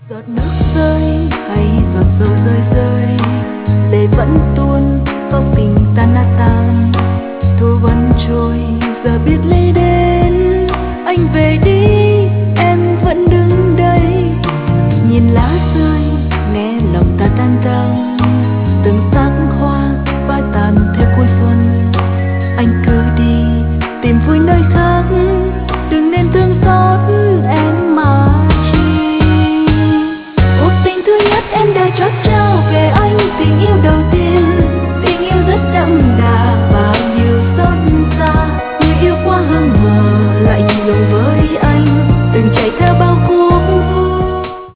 Giọt nước rơi hay giọt dầu rơi rơi, lệ vẫn tuôn, có tình tan nát tan, thu vẫn trôi, giờ biết lấy đến